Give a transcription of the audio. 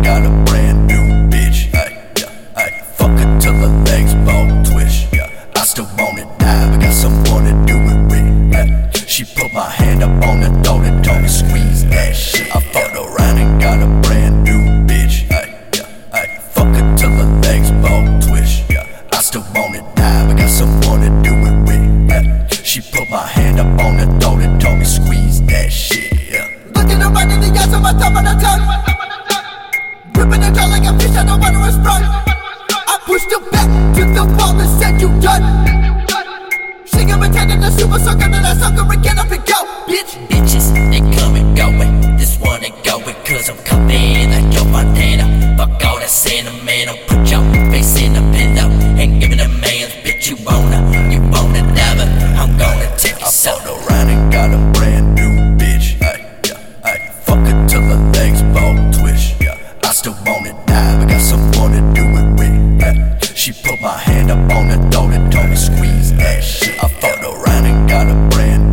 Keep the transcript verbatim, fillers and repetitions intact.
and got a brand new bitch. Ay, yeah, ay, fuck her till her legs both twitch. Yeah, I still wanna die, but got someone to do it with. Ay, she put my hand up on the throat and told me squeeze that shit. I fucked around and got a brand new bitch. Ay, yeah, ay, fuck her till her legs both twitch. Yeah, I still wanna die, but got someone to do it with. Ay, she put my hand up on the throat and told me squeeze that shit. Yeah. Looking her right in the eyes on my top of the tongue, gripping the jaw like a fish out of water was sprung. I pushed her back to the wall and said you done. She got me taking the super sucker and I suck her and get up and go, bitch. Bitches, they come and going. This one ain't going cause I'm coming like Joe Montana. Fuck all that sentimental. Put your face in the pillow and give it a man's bitch. You wanna, you wanna never. I'm gonna take you I so. fucked around and got a brand new bitch. Ay, yeah, ay, fuck her till her legs both twitch. Yeah, I still wanna die, but got someone to do it with. Ay, she put my hand up on the throat and told me squeeze that shit. I fucked around and got a brand